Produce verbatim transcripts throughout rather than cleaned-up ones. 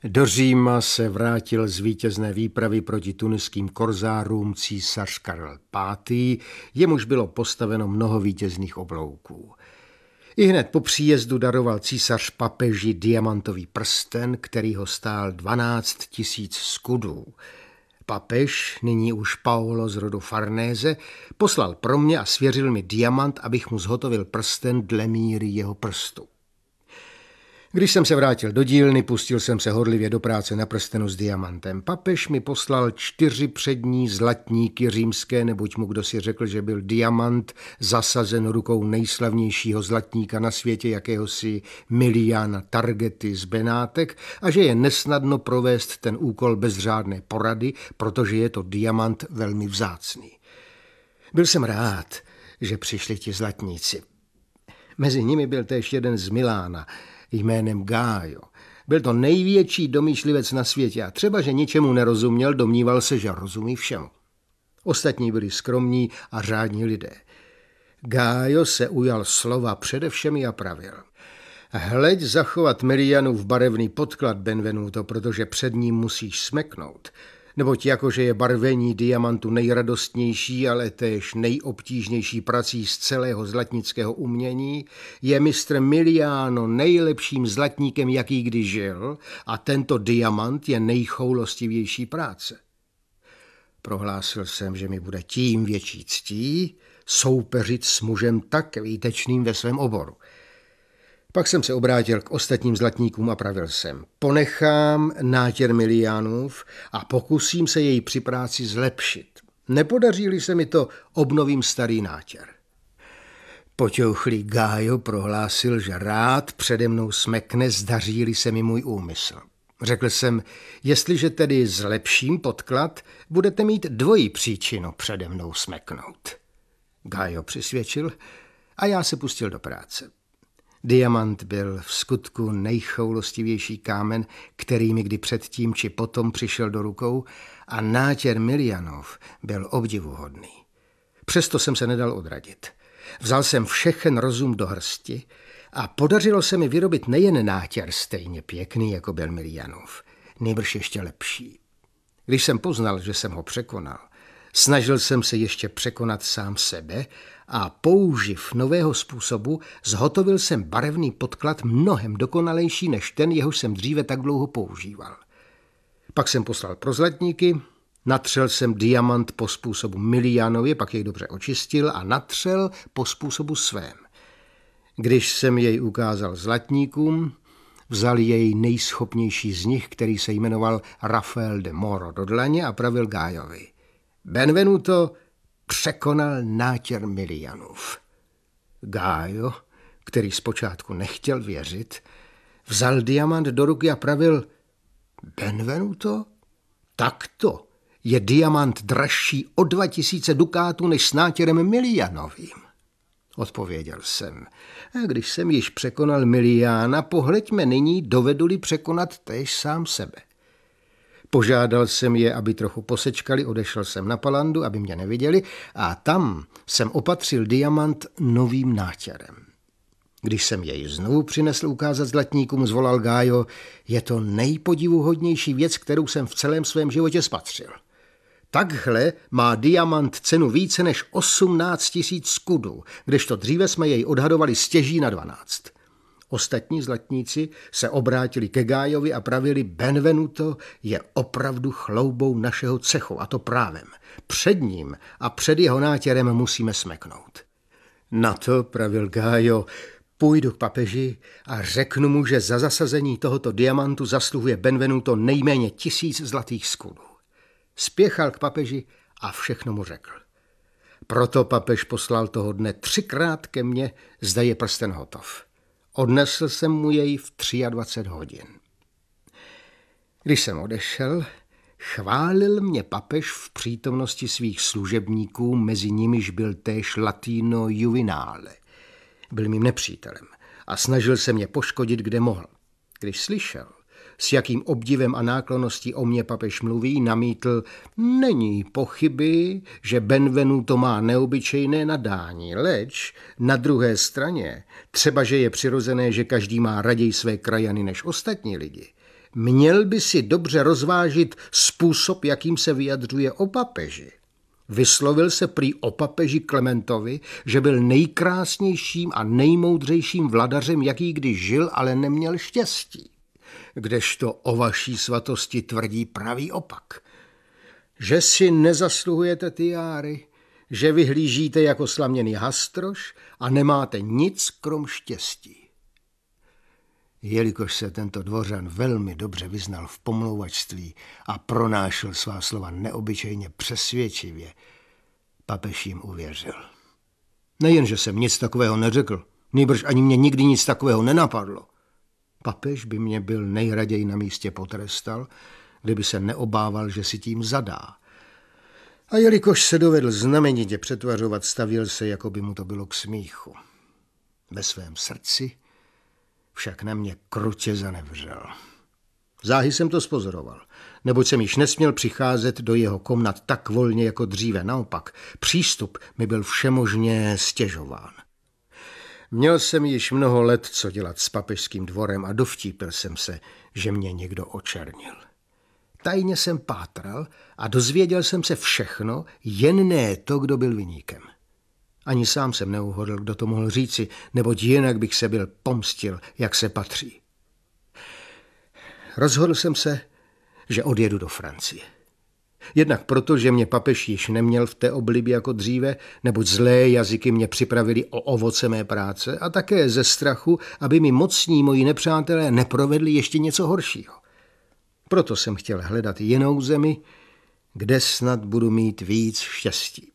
Do Říma se vrátil z vítězné výpravy proti tuniským korzárům císař Karel pátý, jemuž bylo postaveno mnoho vítězných oblouků. Ihned po příjezdu daroval císař papeži diamantový prsten, který ho stál dvanáct tisíc skudů. Papež, nyní už Paolo z rodu Farnéze, poslal pro mě a svěřil mi diamant, abych mu zhotovil prsten dle míry jeho prstu. Když jsem se vrátil do dílny, pustil jsem se horlivě do práce na prstenu s diamantem. Papež mi poslal čtyři přední zlatníky římské, neboť mu kdosi řekl, že byl diamant zasazen rukou nejslavnějšího zlatníka na světě, jakéhosi Miliana Targety z Benátek, a že je nesnadno provést ten úkol bez řádné porady, protože je to diamant velmi vzácný. Byl jsem rád, že přišli ti zlatníci. Mezi nimi byl též jeden z Milána, jménem Gaio. Byl to největší domýšlivec na světě a třeba, že ničemu nerozuměl, domníval se, že rozumí všemu. Ostatní byli skromní a řádní lidé. Gaio se ujal slova především a pravil: hleď zachovat Milianův barevný podklad, Benvenuto, protože před ním musíš smeknout. Neboť jakože je barvení diamantu nejradostnější, ale též nejobtížnější prací z celého zlatnického umění, je mistr Miliano nejlepším zlatníkem, jaký kdy žil, a tento diamant je nejchoulostivější práce. Prohlásil jsem, že mi bude tím větší ctí soupeřit s mužem tak výtečným ve svém oboru. Pak jsem se obrátil k ostatním zlatníkům a pravil jsem: ponechám nátěr Milianův a pokusím se jej při práci zlepšit. Nepodaří-li se mi to, obnovím starý nátěr. Poťouchlý Gaio prohlásil, že rád přede mnou smekne, zdaří-li se mi můj úmysl. Řekl jsem: jestliže tedy zlepším podklad, budete mít dvojí příčinu přede mnou smeknout. Gaio přisvědčil a já se pustil do práce. Diamant byl v skutku nejchoulostivější kámen, který mi kdy předtím či potom přišel do rukou, a nátěr Milianův byl obdivuhodný. Přesto jsem se nedal odradit. Vzal jsem všechen rozum do hrsti a podařilo se mi vyrobit nejen nátěr stejně pěkný, jako byl Milianův, nýbrž ještě lepší. Když jsem poznal, že jsem ho překonal, snažil jsem se ještě překonat sám sebe a použiv nového způsobu zhotovil jsem barevný podklad mnohem dokonalejší než ten, jehož jsem dříve tak dlouho používal. Pak jsem poslal pro zlatníky, natřel jsem diamant po způsobu Milianovi, pak jej dobře očistil a natřel po způsobu svém. Když jsem jej ukázal zlatníkům, vzal jej nejschopnější z nich, který se jmenoval Rafael de Moro, do dlaně a pravil Gaiovi: Benvenuto překonal nátěr Milianův. Gaio, který zpočátku nechtěl věřit, vzal diamant do ruky a pravil: Benvenuto? Takto je diamant dražší o dva tisíce dukátů než s nátěrem Milianovým. Odpověděl jsem: a když jsem již překonal Miliana, pohleďme nyní, dovedu-li překonat též sám sebe. Požádal jsem je, aby trochu posečkali, odešel jsem na palandu, aby mě neviděli, a tam jsem opatřil diamant novým nátěrem. Když jsem jej znovu přinesl ukázat zlatníkům, zvolal Gaio: je to nejpodivuhodnější věc, kterou jsem v celém svém životě spatřil. Takhle má diamant cenu více než osmnáct tisíc skudů, kdežto dříve jsme jej odhadovali stěží na dvanáct. Ostatní zlatníci se obrátili ke Gaiovi a pravili: Benvenuto je opravdu chloubou našeho cechu, a to právem. Před ním a před jeho nátěrem musíme smeknout. Na to, pravil Gaio, půjdu k papeži a řeknu mu, že za zasazení tohoto diamantu zasluhuje Benvenuto nejméně tisíc zlatých skudů. Spěchal k papeži a všechno mu řekl. Proto papež poslal toho dne třikrát ke mně, zda je prsten hotov. Odnesl jsem mu jej v dvacet tři hodin. Když jsem odešel, chválil mě papež v přítomnosti svých služebníků, mezi nimiž byl též Latino Juvinale. Byl mým nepřítelem a snažil se mě poškodit, kde mohl. Když slyšel, s jakým obdivem a náklonností o mě papež mluví, namítl: není pochyby, že Benvenuto má neobyčejné nadání, leč na druhé straně, třeba že je přirozené, že každý má raději své krajany než ostatní lidi. Měl by si dobře rozvážit způsob, jakým se vyjadřuje o papeži. Vyslovil se prý o papeži Klementovi, že byl nejkrásnějším a nejmoudřejším vladařem, jaký kdy žil, ale neměl štěstí. Kdežto o vaší svatosti tvrdí pravý opak. Že si nezasluhujete tiáry, že vyhlížíte jako slaměný hastroš a nemáte nic krom štěstí. Jelikož se tento dvořan velmi dobře vyznal v pomlouvačství a pronášel svá slova neobyčejně přesvědčivě, papež jim uvěřil. Nejenže jsem nic takového neřekl, nýbrž ani mě nikdy nic takového nenapadlo. Papež by mě byl nejraději na místě potrestal, kdyby se neobával, že si tím zadá. A jelikož se dovedl znamenitě přetvařovat, stavil se, jako by mu to bylo k smíchu. Ve svém srdci však na mě krutě zanevřel. Záhy jsem to spozoroval, neboť jsem již nesměl přicházet do jeho komnat tak volně jako dříve. Naopak, přístup mi byl všemožně stěžován. Měl jsem již mnoho let co dělat s papežským dvorem a dovtípil jsem se, že mě někdo očernil. Tajně jsem pátral a dozvěděl jsem se všechno, jen ne to, kdo byl viníkem. Ani sám jsem neuhodl, kdo to mohl říci, neboť jinak bych se byl pomstil, jak se patří. Rozhodl jsem se, že odjedu do Francie. Jednak proto, že mě papež již neměl v té oblibě jako dříve, neboť zlé jazyky mě připravili o ovoce mé práce, a také ze strachu, aby mi mocní moji nepřátelé neprovedli ještě něco horšího. Proto jsem chtěl hledat jinou zemi, kde snad budu mít víc štěstí.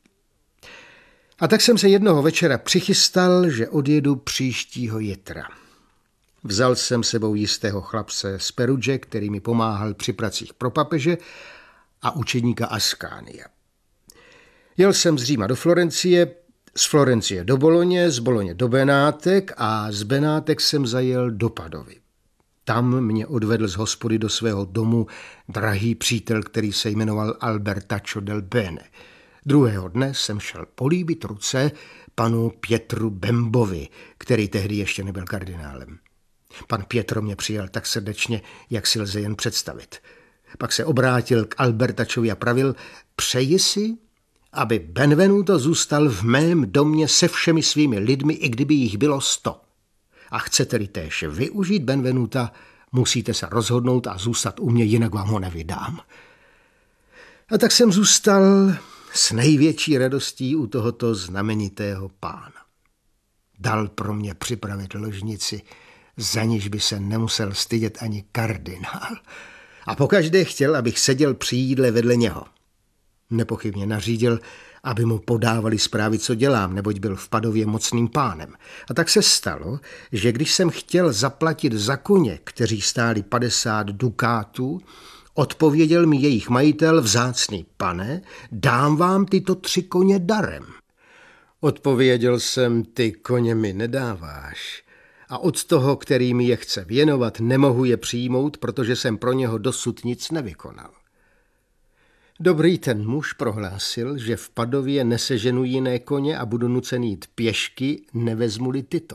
A tak jsem se jednoho večera přichystal, že odjedu příštího jitra. Vzal jsem sebou jistého chlapce z Peruge, který mi pomáhal při pracích pro papeže, a učedníka Ascania. Jel jsem z Říma do Florencie, z Florencie do Boloně, z Boloně do Benátek a z Benátek jsem zajel do Padovy. Tam mě odvedl z hospody do svého domu drahý přítel, který se jmenoval Albertaccio del Bene. Druhého dne jsem šel políbit ruce panu Pietru Bembovi, který tehdy ještě nebyl kardinálem. Pan Pietro mě přijal tak srdečně, jak si lze jen představit. Pak se obrátil k Albertacciovi a pravil: přeji si, aby Benvenuto zůstal v mém domě se všemi svými lidmi, i kdyby jich bylo sto. A chcete-li též využít Benvenuta, musíte se rozhodnout a zůstat u mě, jinak vám ho nevydám. A tak jsem zůstal s největší radostí u tohoto znamenitého pána. Dal pro mě připravit ložnici, za níž by se nemusel stydět ani kardinál. A pokaždé chtěl, abych seděl při jídle vedle něho. Nepochybně nařídil, aby mu podávali zprávy, co dělám, neboť byl v Padově mocným pánem. A tak se stalo, že když jsem chtěl zaplatit za koně, kteří stáli padesát dukátů, odpověděl mi jejich majitel: vzácný pane, dám vám tyto tři koně darem. Odpověděl jsem: ty koně mi nedáváš. A od toho, který mi je chce věnovat, nemohu je přijmout, protože jsem pro něho dosud nic nevykonal. Dobrý ten muž prohlásil, že v Padově neseženu jiné koně a budu nucen jít pěšky, nevezmu-li tyto.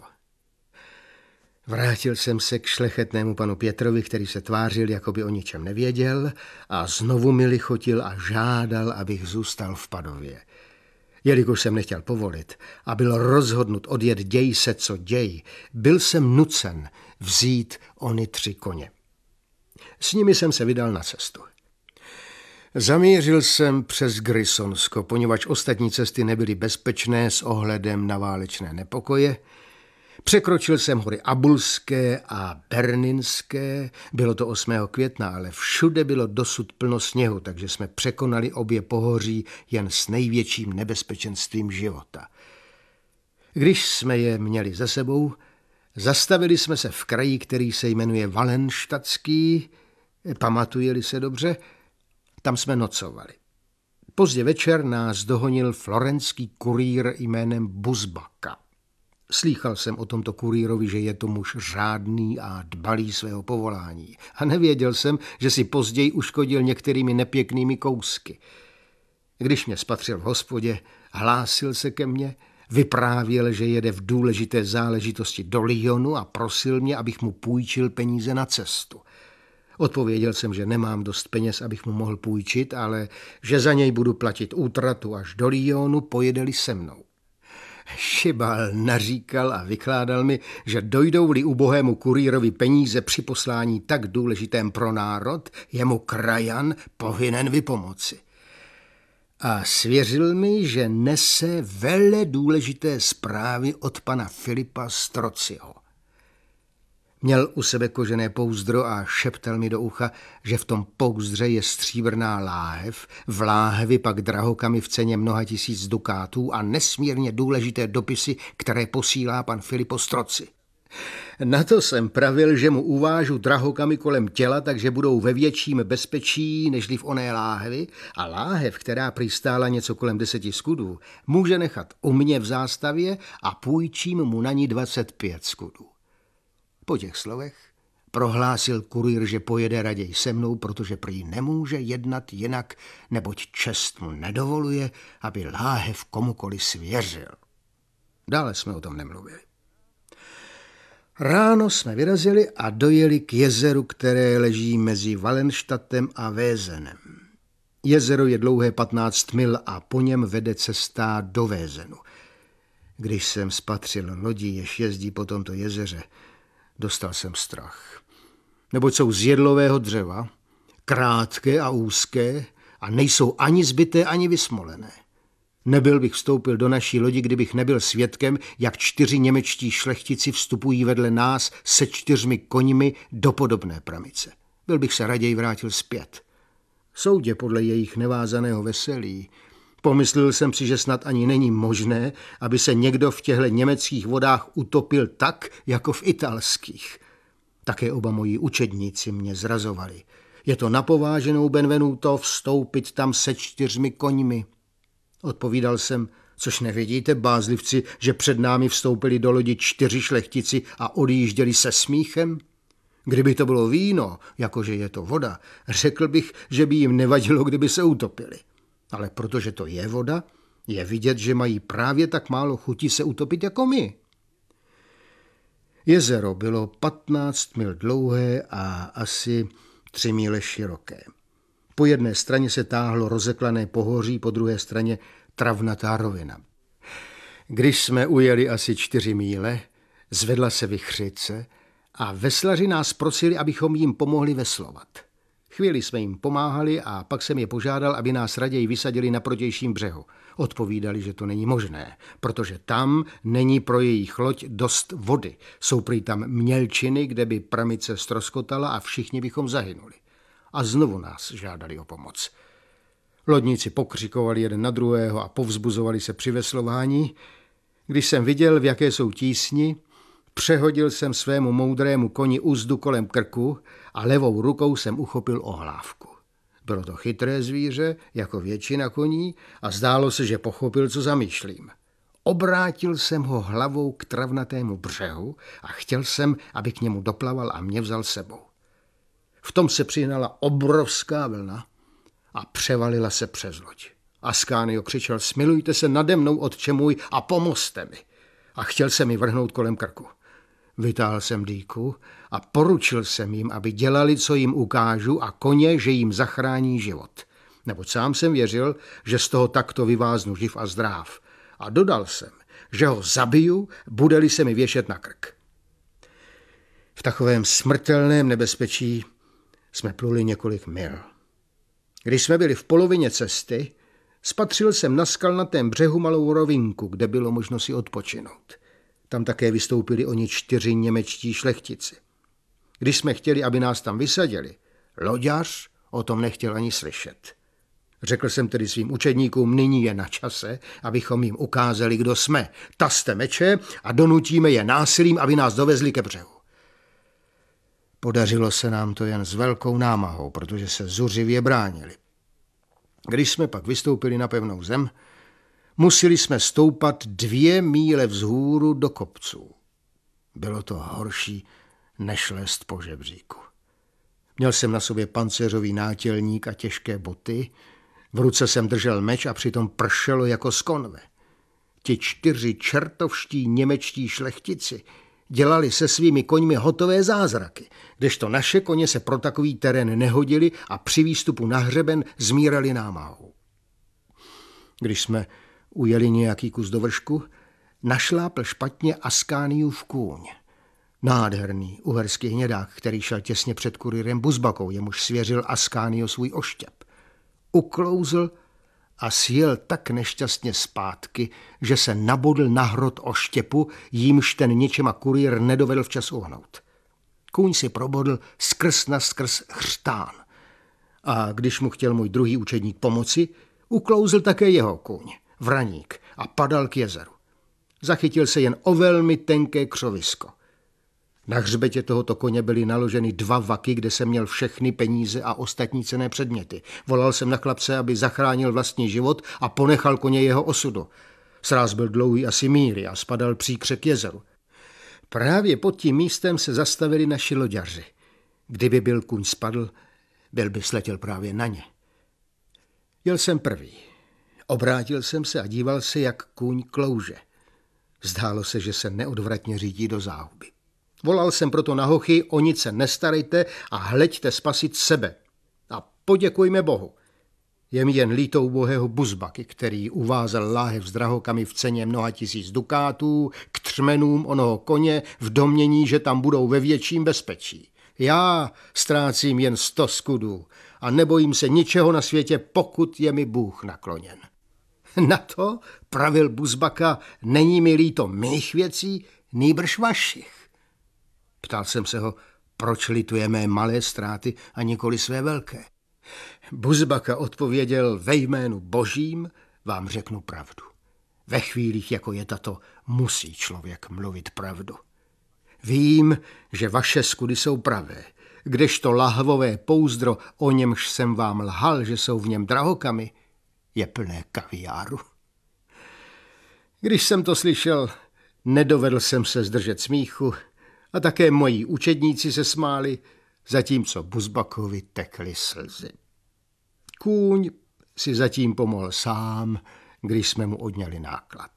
Vrátil jsem se k šlechetnému panu Pietrovi, který se tvářil, jako by o ničem nevěděl, a znovu mi lichotil a žádal, abych zůstal v Padově. Jelikož jsem nechtěl povolit a byl rozhodnut odjet děj se, co děj, byl jsem nucen vzít ony tři koně. S nimi jsem se vydal na cestu. Zamířil jsem přes Grisonsko, poněvadž ostatní cesty nebyly bezpečné s ohledem na válečné nepokoje. Překročil jsem hory Abulské a Berninské, bylo to osmého května, ale všude bylo dosud plno sněhu, takže jsme překonali obě pohoří jen s největším nebezpečenstvím života. Když jsme je měli za sebou, zastavili jsme se v kraji, který se jmenuje Valenštadský, pamatuje-li se dobře, tam jsme nocovali. Pozdě večer nás dohonil florenský kurýr jménem Buzbaka. Slýchal jsem o tomto kurýrovi, že je to muž řádný a dbalý svého povolání. A nevěděl jsem, že si později uškodil některými nepěknými kousky. Když mě spatřil v hospodě, hlásil se ke mně, vyprávěl, že jede v důležité záležitosti do Lyonu a prosil mě, abych mu půjčil peníze na cestu. Odpověděl jsem, že nemám dost peněz, abych mu mohl půjčit, ale že za něj budu platit útratu až do Lyonu, pojede-li se mnou. Šibal naříkal a vykládal mi, že dojdou-li ubohému kurýrovi peníze při poslání tak důležitém pro národ, je mu krajan povinen vypomoci. A svěřil mi, že nese vele důležité zprávy od pana Filipa Strozziho. Měl u sebe kožené pouzdro a šeptal mi do ucha, že v tom pouzdře je stříbrná láhev, v láhevi pak drahokamy v ceně mnoha tisíc dukátů a nesmírně důležité dopisy, které posílá pan Filippo Strozzi. Na to jsem pravil, že mu uvážu drahokamy kolem těla, takže budou ve větším bezpečí, nežli v oné láhevi, a láhev, která přistála něco kolem deseti skudů, může nechat u mě v zástavě a půjčím mu na ní dvacet pět skudů. Po těch slovech prohlásil kurýr, že pojede raději se mnou, protože prý nemůže jednat jinak, neboť čest mu nedovoluje, aby láhev komukoli svěřil. Dále jsme o tom nemluvili. Ráno jsme vyrazili a dojeli k jezeru, které leží mezi Wallenstadtem a Wézenem. Jezero je dlouhé patnáct mil a po něm vede cesta do Wézenu. Když jsem spatřil lodi, jež jezdí po tomto jezeře, dostal jsem strach. Neboť jsou z jedlového dřeva, krátké a úzké a nejsou ani zbité, ani vysmolené. Nebyl bych vstoupil do naší lodi, kdybych nebyl svědkem, jak čtyři němečtí šlechtici vstupují vedle nás se čtyřmi koňmi do podobné pramice. Byl bych se raději vrátil zpět. Soudě podle jejich nevázaného veselí. Pomyslel jsem si, že snad ani není možné, aby se někdo v těchto německých vodách utopil tak, jako v italských. Také oba moji učedníci mě zrazovali. Je to napováženou Benvenuto vstoupit tam se čtyřmi koňmi. Odpovídal jsem, což nevidíte, bázlivci, že před námi vstoupili do lodi čtyři šlechtici a odjížděli se smíchem? Kdyby to bylo víno, jakože je to voda, řekl bych, že by jim nevadilo, kdyby se utopili. Ale protože to je voda, je vidět, že mají právě tak málo chuti se utopit jako my. Jezero bylo patnáct mil dlouhé a asi tři míle široké. Po jedné straně se táhlo rozeklané pohoří, po druhé straně travnatá rovina. Když jsme ujeli asi čtyři míle, zvedla se vichřice a veslaři nás prosili, abychom jim pomohli veslovat. Chvíli jsme jim pomáhali a pak jsem je požádal, aby nás raději vysadili na protějším břehu. Odpovídali, že to není možné, protože tam není pro jejich loď dost vody. Jsou prý tam mělčiny, kde by pramice ztroskotala a všichni bychom zahynuli. A znovu nás žádali o pomoc. Lodníci pokřikovali jeden na druhého a povzbuzovali se při veslování. Když jsem viděl, v jaké jsou tísni, přehodil jsem svému moudrému koni uzdu kolem krku a levou rukou jsem uchopil ohlávku. Bylo to chytré zvíře, jako většina koní, a zdálo se, že pochopil, co zamýšlím. Obrátil jsem ho hlavou k travnatému břehu a chtěl jsem, aby k němu doplaval a mě vzal sebou. V tom se přihnala obrovská vlna a převalila se přes loď. Ascanio křičel, smilujte se nade mnou, otče můj, a pomozte mi. A chtěl se mi vrhnout kolem krku. Vytáhl jsem dýku a poručil jsem jim, aby dělali, co jim ukážu, a koně, že jim zachrání život. Neboť sám jsem věřil, že z toho takto vyváznu živ a zdráv. A dodal jsem, že ho zabiju, bude-li se mi věšet na krk. V takovém smrtelném nebezpečí jsme pluli několik mil. Když jsme byli v polovině cesty, spatřil jsem na skalnatém břehu malou rovinku, kde bylo možno si odpočinout. Tam také vystoupili oni čtyři němečtí šlechtici. Když jsme chtěli, aby nás tam vysadili, loďař o tom nechtěl ani slyšet. Řekl jsem tedy svým učedníkům, nyní je na čase, abychom jim ukázali, kdo jsme. Taste meče a donutíme je násilím, aby nás dovezli ke břehu. Podařilo se nám to jen s velkou námahou, protože se zuřivě bránili. Když jsme pak vystoupili na pevnou zem, museli jsme stoupat dvě míle vzhůru do kopců. Bylo to horší, než lézt po žebříku. Měl jsem na sobě pancéřový nátělník a těžké boty, v ruce jsem držel meč a přitom pršelo jako z konve. Ti čtyři čertovští němečtí šlechtici dělali se svými koňmi hotové zázraky, kdežto naše koně se pro takový terén nehodili a při výstupu na hřeben zmírali námahou. Když jsme ujeli nějaký kus do vršku, našlápl špatně Askániův kůň. Nádherný uherský hnědák, který šel těsně před kurýrem Buzbakou, jemuž svěřil Askánio svůj oštěp. Uklouzl a sjel tak nešťastně zpátky, že se nabodl na hrot oštěpu, jímž ten ničema kurýr nedovedl včas uhnout. Kůň si probodl skrz na skrz chřtán. A když mu chtěl můj druhý učedník pomoci, uklouzl také jeho kůň, Vraník, a padal k jezeru. Zachytil se jen o velmi tenké křovisko. Na hřbetě tohoto koně byly naloženy dva vaky, kde jsem měl všechny peníze a ostatní cenné předměty. Volal jsem na chlapce, aby zachránil vlastní život a ponechal koně jeho osudu. Sráz byl dlouhý asi míly a spadal příkře k jezeru. Právě pod tím místem se zastavili naši loďaři. Kdyby byl kůň spadl, byl by sletěl právě na ně. Jel jsem prvý. Obrátil jsem se a díval se, jak kůň klouže. Zdálo se, že se neodvratně řídí do záhuby. Volal jsem proto na hochy, o nic se nestarejte a hleďte spasit sebe. A poděkujme Bohu. Je mi jen líto ubohého Buzbaky, který uvázel láhev s drahokami v ceně mnoha tisíc dukátů k třmenům onoho koně v domnění, že tam budou ve větším bezpečí. Já ztrácím jen sto skudů a nebojím se ničeho na světě, pokud je mi Bůh nakloněn. Na to pravil Buzbaka, není mi líto mých věcí, nýbrž vašich. Ptal jsem se ho, proč lituje mé malé ztráty a nikoli své velké. Buzbaka odpověděl, ve jménu Božím vám řeknu pravdu. Ve chvílích, jako je tato, musí člověk mluvit pravdu. Vím, že vaše skudy jsou pravé, kdežto lahvové pouzdro, o němž jsem vám lhal, že jsou v něm drahokamy, je plné kaviáru. Když jsem to slyšel, nedovedl jsem se zdržet smíchu a také moji učedníci se smáli, zatímco Buzbakovi tekly slzy. Kůň si zatím pomohl sám, když jsme mu odňali náklad.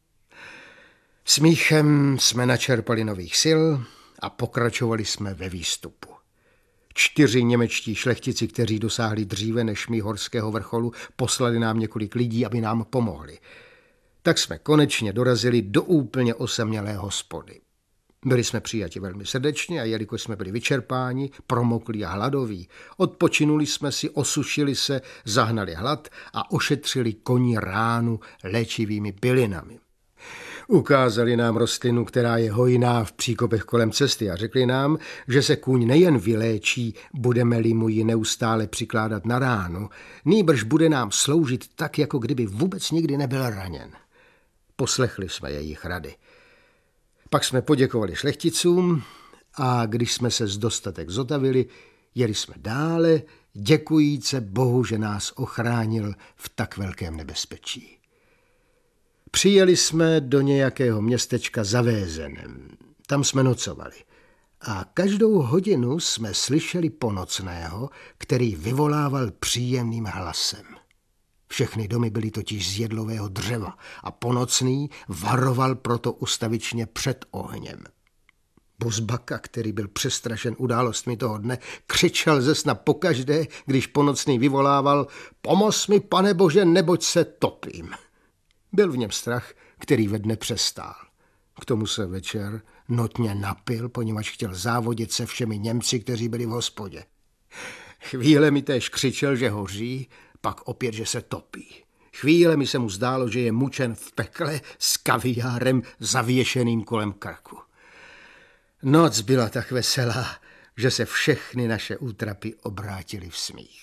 Smíchem jsme načerpali nových sil a pokračovali jsme ve výstupu. Čtyři němečtí šlechtici, kteří dosáhli dříve než my horského vrcholu, poslali nám několik lidí, aby nám pomohli. Tak jsme konečně dorazili do úplně osamělé hospody. Byli jsme přijati velmi srdečně a jelikož jsme byli vyčerpáni, promoklí a hladoví, odpočinuli jsme si, osušili se, zahnali hlad a ošetřili koni ránu léčivými bylinami. Ukázali nám rostlinu, která je hojná v příkopech kolem cesty a řekli nám, že se kůň nejen vyléčí, budeme-li mu ji neustále přikládat na ránu, nýbrž bude nám sloužit tak, jako kdyby vůbec nikdy nebyl raněn. Poslechli jsme jejich rady. Pak jsme poděkovali šlechticům a když jsme se z dostatek zotavili, jeli jsme dále, děkujíce Bohu, že nás ochránil v tak velkém nebezpečí. Přijeli jsme do nějakého městečka za Vézenem. Tam jsme nocovali. A každou hodinu jsme slyšeli ponocného, který vyvolával příjemným hlasem. Všechny domy byly totiž z jedlového dřeva a ponocný varoval proto ustavičně před ohněm. Buzbaka, který byl přestrašen událostmi toho dne, křičel ze sna pokaždé, když ponocný vyvolával: Pomoz mi, Pane Bože, neboť se topím. Byl v něm strach, který ve dne přestál. K tomu se večer notně napil, poněvadž chtěl závodit se všemi Němci, kteří byli v hospodě. Chvíle mi též křičel, že hoří, pak opět, že se topí. Chvíle mi se mu zdálo, že je mučen v pekle s kaviárem zavěšeným kolem krku. Noc byla tak veselá, že se všechny naše útrapy obrátily v smích.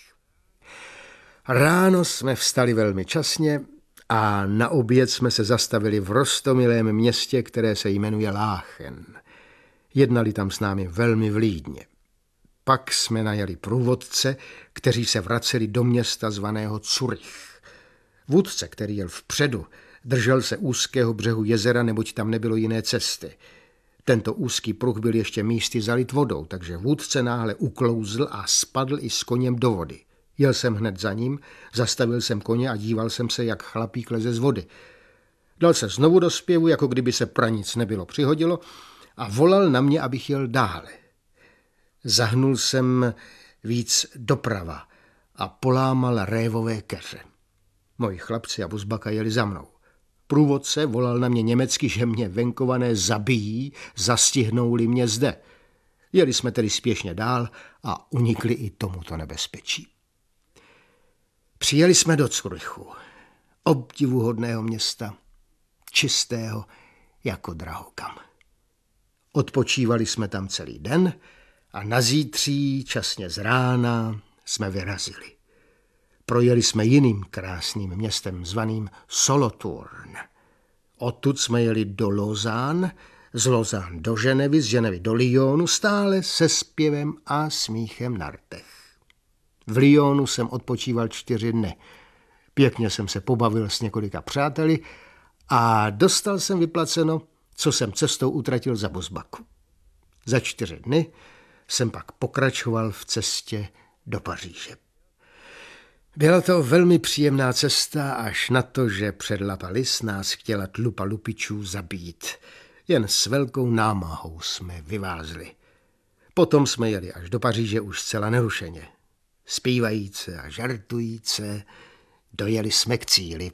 Ráno jsme vstali velmi časně a na oběd jsme se zastavili v roztomilém městě, které se jmenuje Láchen. Jednali tam s námi velmi vlídně. Pak jsme najali průvodce, kteří se vraceli do města zvaného Curych. Vůdce, který jel vpředu, držel se úzkého břehu jezera, neboť tam nebylo jiné cesty. Tento úzký pruh byl ještě místy zalit vodou, takže vůdce náhle uklouzl a spadl i s koněm do vody. Jel jsem hned za ním, zastavil jsem koně a díval jsem se, jak chlapík leze z vody. Dal se znovu do zpěvu, jako kdyby se pranic nebylo přihodilo, a volal na mě, abych jel dále. Zahnul jsem víc doprava a polámal révové keře. Moji chlapci a Vuzbaka jeli za mnou. Průvodce volal na mě německy, že mě venkované zabijí, zastihnou-li mě zde. Jeli jsme tedy spěšně dál a unikli i tomuto nebezpečí. Přijeli jsme do Curychu, obdivuhodného města, čistého jako drahokam. Odpočívali jsme tam celý den a na zítří, časně z rána, jsme vyrazili. Projeli jsme jiným krásným městem zvaným Solothurn. Odtud jsme jeli do Lausanne, z Lausanne do Ženevy, z Ženevy do Lyonu, stále se zpěvem a smíchem na rtech. V Lyonu jsem odpočíval čtyři dny. Pěkně jsem se pobavil s několika přáteli a dostal jsem vyplaceno, co jsem cestou utratil za Vuzbaku. Za čtyři dny jsem pak pokračoval v cestě do Paříže. Byla to velmi příjemná cesta, až na to, že před La Palisse nás chtěla tlupa lupičů zabít. Jen s velkou námahou jsme vyvázli. Potom jsme jeli až do Paříže už zcela nerušeně. Zpívajíce a žartujíce dojeli jsme k cíli.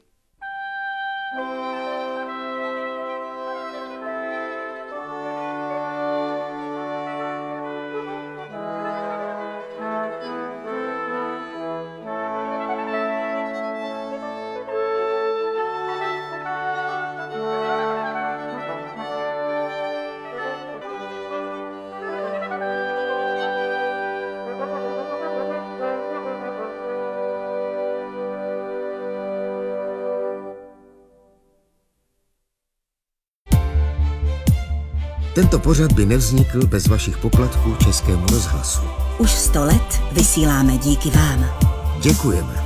Tento pořad by nevznikl bez vašich poplatků Českému rozhlasu. Už sto let vysíláme díky vám. Děkujeme.